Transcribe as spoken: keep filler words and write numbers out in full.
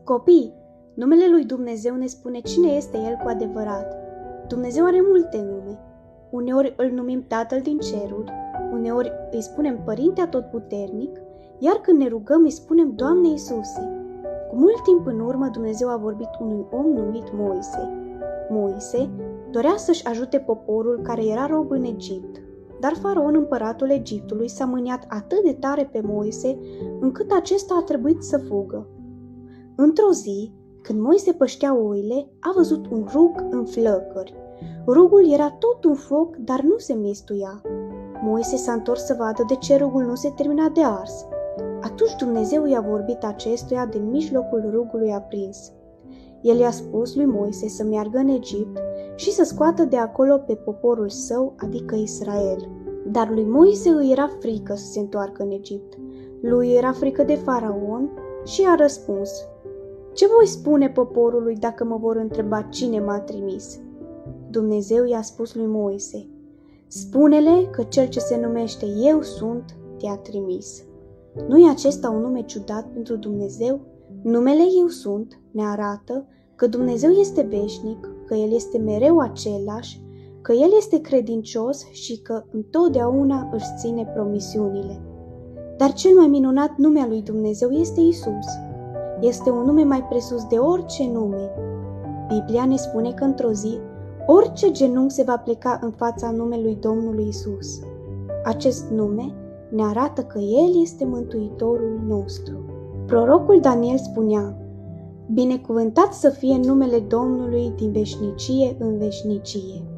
Copii, numele lui Dumnezeu ne spune cine este El cu adevărat. Dumnezeu are multe nume. Uneori îl numim Tatăl din ceruri, uneori îi spunem Părinte Atotputernic, iar când ne rugăm îi spunem Doamne Iisuse. Cu mult timp în urmă Dumnezeu a vorbit unui om numit Moise. Moise dorea să-și ajute poporul care era rob în Egipt, dar Faraon, împăratul Egiptului, s-a mâniat atât de tare pe Moise, încât acesta a trebuit să fugă. Într-o zi, când Moise păștea oile, a văzut un rug în flăcări. Rugul era tot un foc, dar nu se mistuia. Moise s-a întors să vadă de ce rugul nu se termina de ars. Atunci Dumnezeu i-a vorbit acestuia din mijlocul rugului aprins. El i-a spus lui Moise să meargă în Egipt și să scoată de acolo pe poporul său, adică Israel. Dar lui Moise îi era frică să se întoarcă în Egipt. Lui era frică de Faraon și a răspuns: "Ce voi spune poporului dacă mă vor întreba cine m-a trimis?" Dumnezeu i-a spus lui Moise: "Spune-le că cel ce se numește Eu Sunt te-a trimis." Nu-i acesta un nume ciudat pentru Dumnezeu? Numele Eu Sunt ne arată că Dumnezeu este veșnic, că El este mereu același, că El este credincios și că întotdeauna își ține promisiunile. Dar cel mai minunat nume al lui Dumnezeu este Isus. Este un nume mai presus de orice nume. Biblia ne spune că într-o zi orice genunchi se va pleca în fața numelui Domnului Isus. Acest nume ne arată că El este Mântuitorul nostru. Prorocul Daniel spunea: "Binecuvântat să fie numele Domnului din veșnicie în veșnicie."